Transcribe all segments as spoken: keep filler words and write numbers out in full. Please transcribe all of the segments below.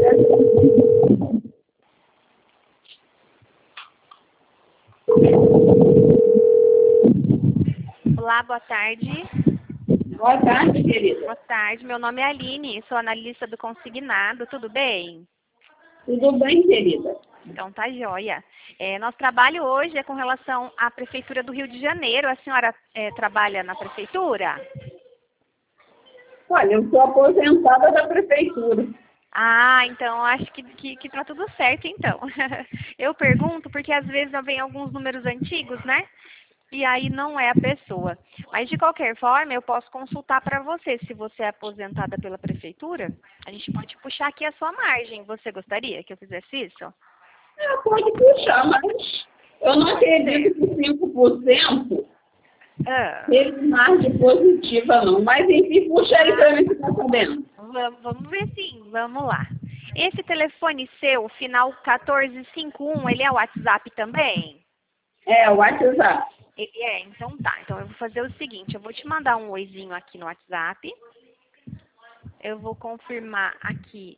Olá, boa tarde. Boa tarde, querida. Boa tarde, meu nome é Aline, sou analista do consignado, tudo bem? Tudo bem, querida? Então tá joia. É, nosso trabalho hoje é com relação à Prefeitura do Rio de Janeiro. A senhora é, trabalha na Prefeitura? Olha, eu sou aposentada da Prefeitura. Ah, então acho que, que, que tá tudo certo, então. Eu pergunto porque às vezes vem alguns números antigos, né? E aí não é a pessoa. Mas de qualquer forma, eu posso consultar para você. Se você é aposentada pela Prefeitura, a gente pode puxar aqui a sua margem. Você gostaria que eu fizesse isso? É, pode puxar, mas eu não acredito que cinco por cento Ah. teve margem positiva, não. Mas enfim, puxa aí para mim ficar sabendo. Vamos, vamos ver sim, vamos lá. Esse telefone seu, final quatorze cinquenta e um, ele é o WhatsApp também? É, o WhatsApp. Ele é, então tá. Então eu vou fazer o seguinte, eu vou te mandar um oizinho aqui no WhatsApp. Eu vou confirmar aqui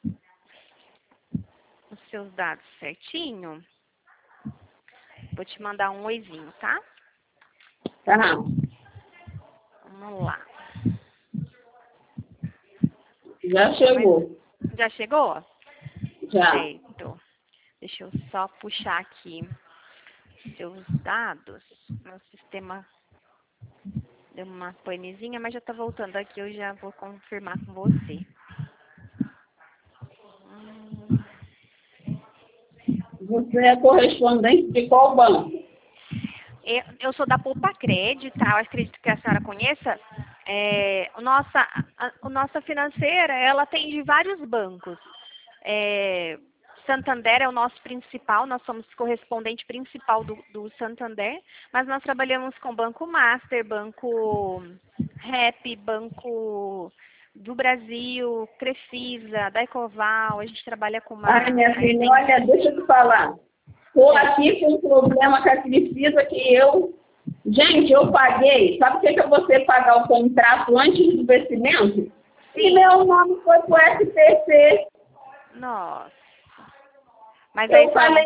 os seus dados certinho. Vou te mandar um oizinho, tá? Tá. Vamos lá. Já chegou. Mas, já chegou? Já. Certo. Deixa eu só puxar aqui seus dados. Meu sistema deu uma panezinha, mas já tá voltando aqui. Eu já vou confirmar com você. Hum. Você é correspondente de qual banco? Eu, eu sou da Poupa Crédito, tá? Eu acredito que a senhora conheça. É, o nossa, a, a nossa financeira, ela atende vários bancos. É, Santander é o nosso principal, nós somos correspondente principal do, do Santander, mas nós trabalhamos com Banco Master, Banco Rep, Banco do Brasil, Crefisa, da Ecoval, a gente trabalha com uma... Ai, minha filha, olha, deixa eu te falar. Estou aqui com um problema com a Crefisa que eu... Gente, eu paguei. Sabe o que é você pagar o contrato antes do vencimento? E meu nome foi pro S P C. Nossa. Mas aí Eu foi falei...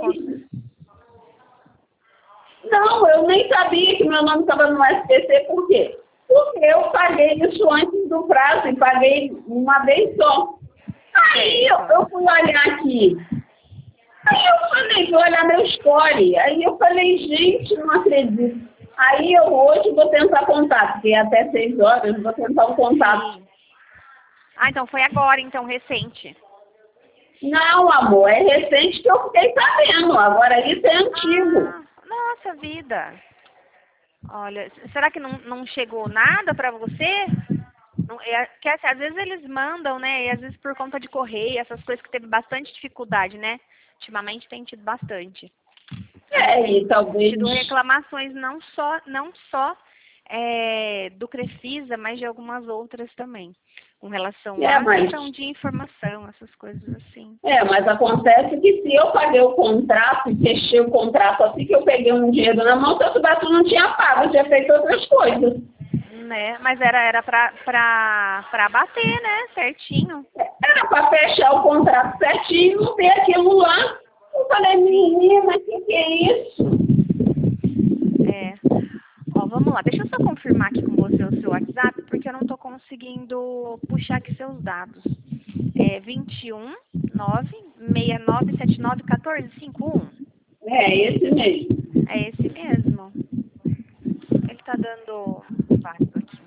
Não, eu nem sabia que meu nome estava no S P C. Por quê? Porque eu paguei isso antes do prazo e paguei uma vez só. Aí eu, eu fui olhar aqui. Aí eu falei, vou olhar meu story. Aí eu falei, gente, não acredito. Aí eu hoje vou tentar contato, porque é até seis horas, vou tentar um contato. Sim. Ah, então foi agora, então, recente. Não, amor, é recente que eu fiquei sabendo. Agora isso é antigo. Ah, nossa vida. Olha, será que não, não chegou nada pra você? Não, é, que, assim, às vezes eles mandam, né? E às vezes por conta de correio, essas coisas que teve bastante dificuldade, né? Ultimamente tem tido bastante. É, e talvez... Tido reclamações não só, não só é, do Crefisa, mas de algumas outras também. Com relação é, à mas... questão de informação, essas coisas assim. É, mas acontece que se eu paguei o contrato e fechei o contrato assim que eu peguei um dinheiro na mão, tanto bato não tinha pago, eu tinha feito outras coisas. Né? Mas era, era pra, pra, pra bater, né? Certinho. Era para fechar o contrato certinho, não ter aquilo lá. Eu falei, menina, o que, que é isso? É. Ó, vamos lá. Deixa eu só confirmar aqui com você o seu WhatsApp, porque eu não tô conseguindo puxar aqui seus dados. É vinte e um, nove, seis nove sete nove, um quatro cinco um. É, esse mesmo. É esse mesmo. Ele tá dando vários aqui.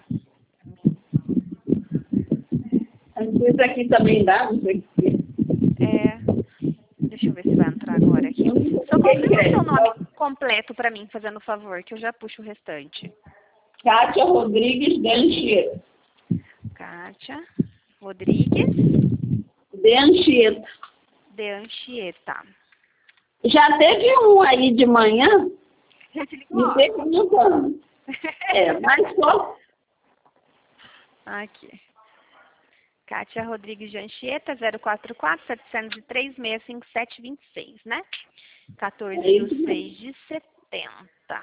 Esse aqui também dá, não sei o que. É. Deixa eu ver se vai entrar agora aqui. Só confirma o seu nome completo pra mim, fazendo favor, que eu já puxo o restante. Kátia Rodrigues de Anchieta. Kátia Rodrigues De Anchieta. de Anchieta. Já teve um aí de manhã, Já te ligou? me perguntando. É, mas só... Aqui. Kátia Rodrigues de Anchieta, zero quatro quatro, sete zero três, seis cinco sete, dois seis, né? quatorze de seis de setenta.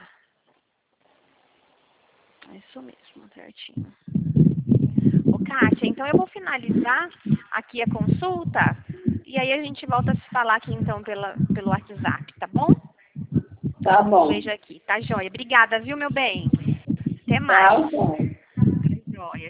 É isso mesmo, certinho. Ô, Kátia, então eu vou finalizar aqui a consulta E aí a gente volta a se falar aqui, então, pela, pelo WhatsApp, tá bom? Tá bom. Veja aqui, tá joia. Obrigada, viu, meu bem? Até mais. Tá bom. Joia.